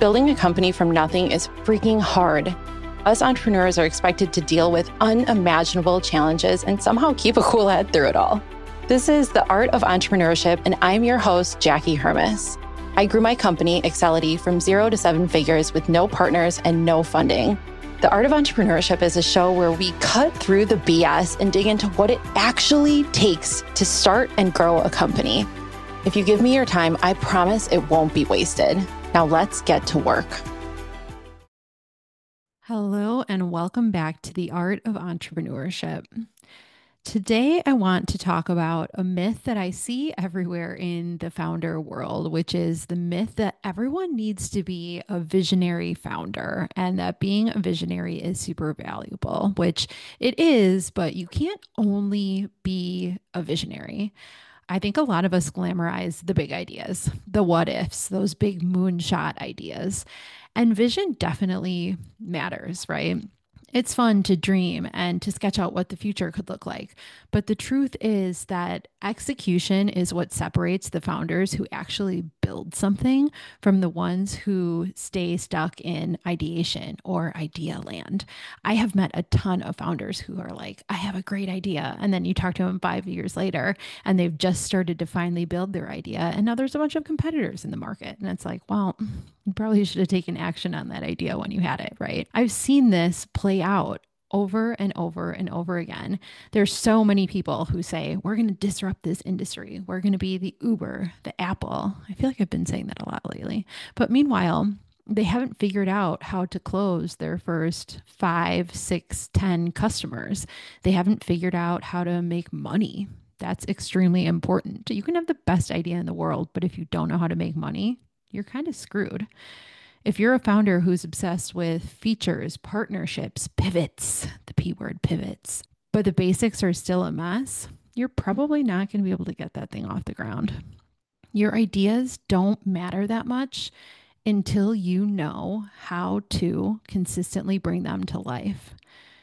Building a company from nothing is freaking hard. Us entrepreneurs are expected to deal with unimaginable challenges and somehow keep a cool head through it all. This is The Art of Entrepreneurship, and I'm your host, Jackie Hermes. I grew my company, Excelity, from 0 to 7 figures with no partners and no funding. The Art of Entrepreneurship is a show where we cut through the BS and dig into what it actually takes to start and grow a company. If you give me your time, I promise it won't be wasted. Now let's get to work. Hello, and welcome back to The Art of Entrepreneurship. Today, I want to talk about a myth that I see everywhere in the founder world, which is the myth that everyone needs to be a visionary founder and that being a visionary is super valuable, which it is, but you can't only be a visionary. I think a lot of us glamorize the big ideas, the what ifs, those big moonshot ideas. And vision definitely matters, right? It's fun to dream and to sketch out what the future could look like. But the truth is that execution is what separates the founders who actually build something from the ones who stay stuck in ideation or idea land. I have met a ton of founders who are like, I have a great idea. And then you talk to them 5 years later and they've just started to finally build their idea. And now there's a bunch of competitors in the market. And it's like, well, you probably should have taken action on that idea when you had it, right? I've seen this play out over and over and over again. There's so many people who say, we're going to disrupt this industry. We're going to be the Uber, the Apple. I feel like I've been saying that a lot lately. But meanwhile, they haven't figured out how to close their first 5, 6, 10 customers. They haven't figured out how to make money. That's extremely important. You can have the best idea in the world, but if you don't know how to make money, you're kind of screwed. If you're a founder who's obsessed with features, partnerships, pivots, the P word pivots, but the basics are still a mess, you're probably not going to be able to get that thing off the ground. Your ideas don't matter that much until you know how to consistently bring them to life.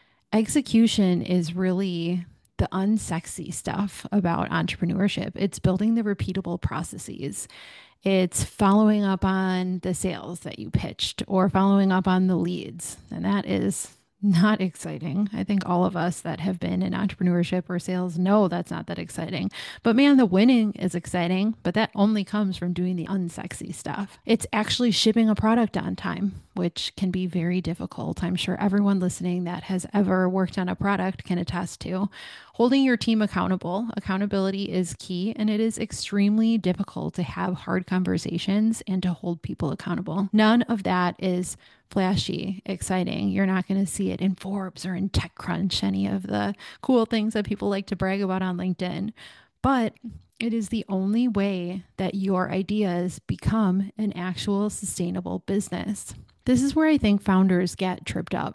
Execution is really the unsexy stuff about entrepreneurship. It's building the repeatable processes. It's following up on the sales that you pitched or following up on the leads. And that is not exciting. I think all of us that have been in entrepreneurship or sales know that's not that exciting. But man, the winning is exciting, but that only comes from doing the unsexy stuff. It's actually shipping a product on time, which can be very difficult. I'm sure everyone listening that has ever worked on a product can attest to. Holding your team accountable. Accountability is key, and it is extremely difficult to have hard conversations and to hold people accountable. None of that is flashy, exciting. You're not going to see it in Forbes or in TechCrunch, any of the cool things that people like to brag about on LinkedIn. But it is the only way that your ideas become an actual sustainable business. This is where I think founders get tripped up.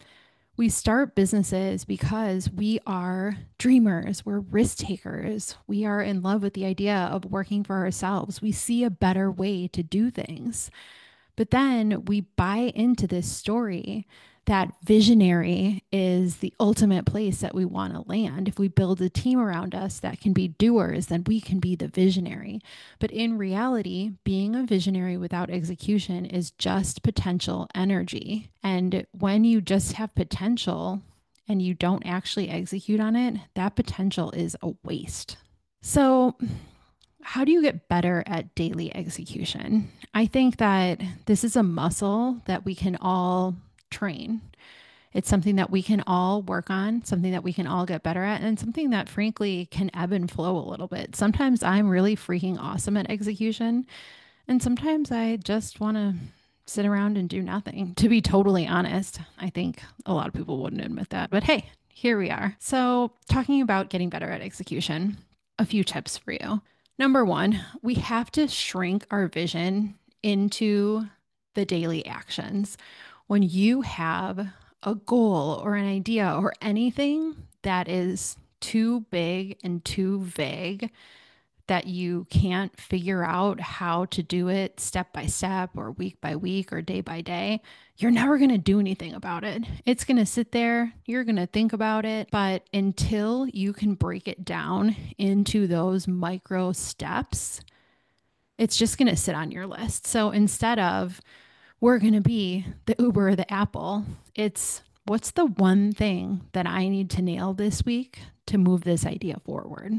We start businesses because we are dreamers, we're risk takers, we are in love with the idea of working for ourselves. We see a better way to do things. But then we buy into this story that visionary is the ultimate place that we want to land. If we build a team around us that can be doers, then we can be the visionary. But in reality, being a visionary without execution is just potential energy. And when you just have potential and you don't actually execute on it, that potential is a waste. So, how do you get better at daily execution? I think that this is a muscle that we can all train. It's something that we can all work on, something that we can all get better at, and something that frankly can ebb and flow a little bit. Sometimes I'm really freaking awesome at execution, and sometimes I just want to sit around and do nothing. To be totally honest, I think a lot of people wouldn't admit that, but hey, here we are. So, talking about getting better at execution, a few tips for you. Number one, we have to shrink our vision into the daily actions. When you have a goal or an idea or anything that is too big and too vague, that you can't figure out how to do it step by step or week by week or day by day, you're never going to do anything about it. It's going to sit there. You're going to think about it. But until you can break it down into those micro steps, it's just going to sit on your list. So instead of we're going to be the Uber or the Apple. It's what's the one thing that I need to nail this week to move this idea forward?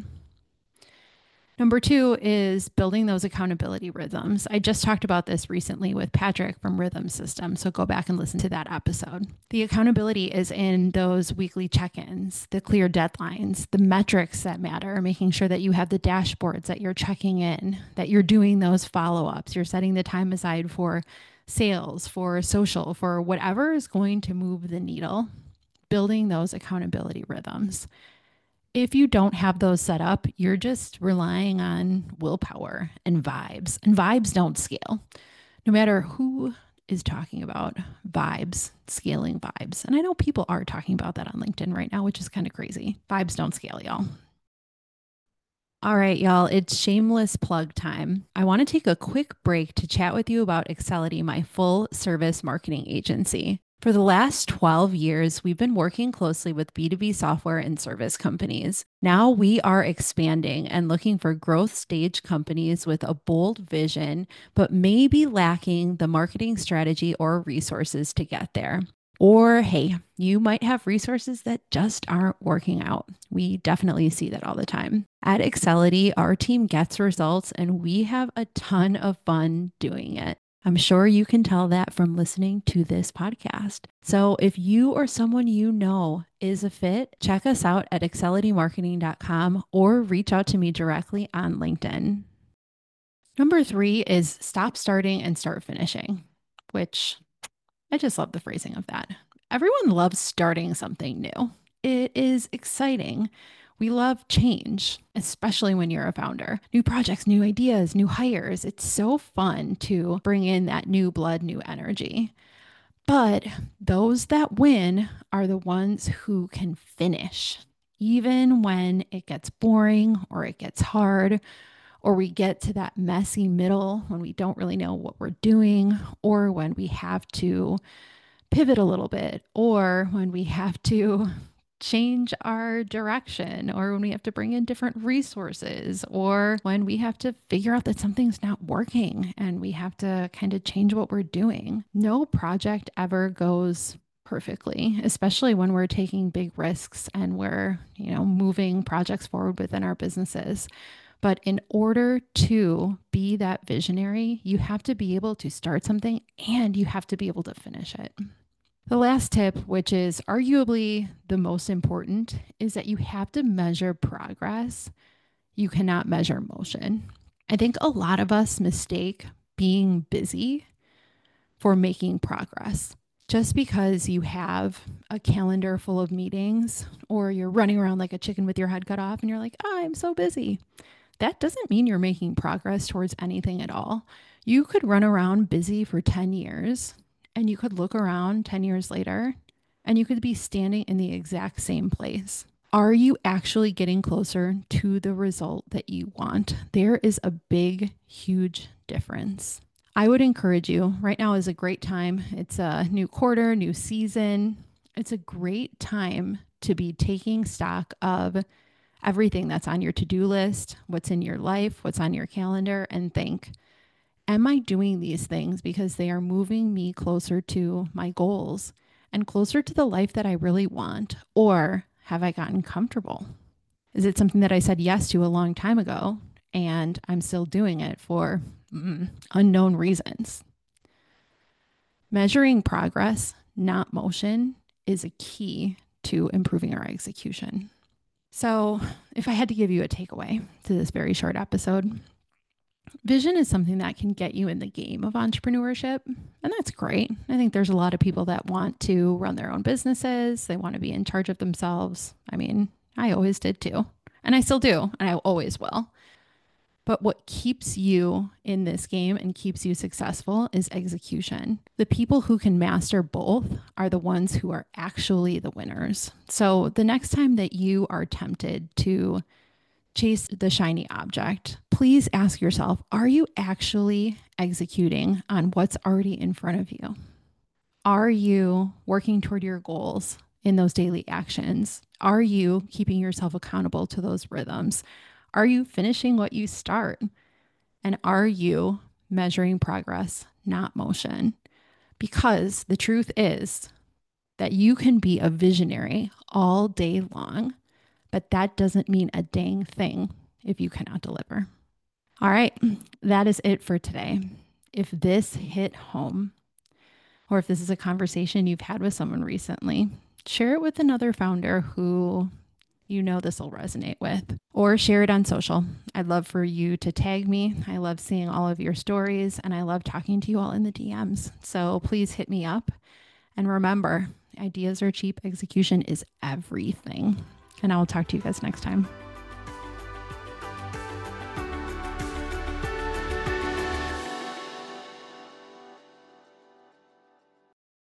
Number two is building those accountability rhythms. I just talked about this recently with Patrick from Rhythm System, so go back and listen to that episode. The accountability is in those weekly check-ins, the clear deadlines, the metrics that matter, making sure that you have the dashboards that you're checking in, that you're doing those follow-ups, you're setting the time aside for sales, for social, for whatever is going to move the needle, building those accountability rhythms. If you don't have those set up, you're just relying on willpower and vibes don't scale. No matter who is talking about vibes, scaling vibes. And I know people are talking about that on LinkedIn right now, which is kind of crazy. Vibes don't scale, y'all. All right, y'all, it's shameless plug time. I want to take a quick break to chat with you about Excelity, my full service marketing agency. For the last 12 years, we've been working closely with B2B software and service companies. Now we are expanding and looking for growth stage companies with a bold vision, but maybe lacking the marketing strategy or resources to get there. Or, hey, you might have resources that just aren't working out. We definitely see that all the time. At Excelity, our team gets results and we have a ton of fun doing it. I'm sure you can tell that from listening to this podcast. So if you or someone you know is a fit, check us out at excelitymarketing.com or reach out to me directly on LinkedIn. Number three is stop starting and start finishing, which I just love the phrasing of that. Everyone loves starting something new. It is exciting. We love change, especially when you're a founder. New projects, new ideas, new hires. It's so fun to bring in that new blood, new energy. But those that win are the ones who can finish, even when it gets boring or it gets hard, or we get to that messy middle when we don't really know what we're doing, or when we have to pivot a little bit, or when we have to change our direction, or when we have to bring in different resources, or when we have to figure out that something's not working and we have to kind of change what we're doing. No project ever goes perfectly, especially when we're taking big risks and we're, moving projects forward within our businesses. But in order to be that visionary, you have to be able to start something and you have to be able to finish it. The last tip, which is arguably the most important, is that you have to measure progress. You cannot measure motion. I think a lot of us mistake being busy for making progress. Just because you have a calendar full of meetings or you're running around like a chicken with your head cut off and you're like, oh, I'm so busy. That doesn't mean you're making progress towards anything at all. You could run around busy for 10 years and you could look around 10 years later and you could be standing in the exact same place. Are you actually getting closer to the result that you want? There is a big, huge difference. I would encourage you, right now is a great time. It's a new quarter, new season. It's a great time to be taking stock of everything that's on your to-do list, what's in your life, what's on your calendar, and think, am I doing these things because they are moving me closer to my goals and closer to the life that I really want? Or have I gotten comfortable? Is it something that I said yes to a long time ago and I'm still doing it for unknown reasons? Measuring progress, not motion, is a key to improving our execution. So if I had to give you a takeaway to this very short episode, vision is something that can get you in the game of entrepreneurship, and that's great. I think there's a lot of people that want to run their own businesses. They want to be in charge of themselves. I mean, I always did too, and I still do, and I always will. But what keeps you in this game and keeps you successful is execution. The people who can master both are the ones who are actually the winners. So the next time that you are tempted to chase the shiny object, please ask yourself, are you actually executing on what's already in front of you? Are you working toward your goals in those daily actions? Are you keeping yourself accountable to those rhythms? Are you finishing what you start? And are you measuring progress, not motion? Because the truth is that you can be a visionary all day long, but that doesn't mean a dang thing if you cannot deliver. All right, that is it for today. If this hit home, or if this is a conversation you've had with someone recently, share it with another founder who you know this will resonate with, or share it on social. I'd love for you to tag me. I love seeing all of your stories, and I love talking to you all in the DMs. So please hit me up. And remember, ideas are cheap, execution is everything. And I will talk to you guys next time.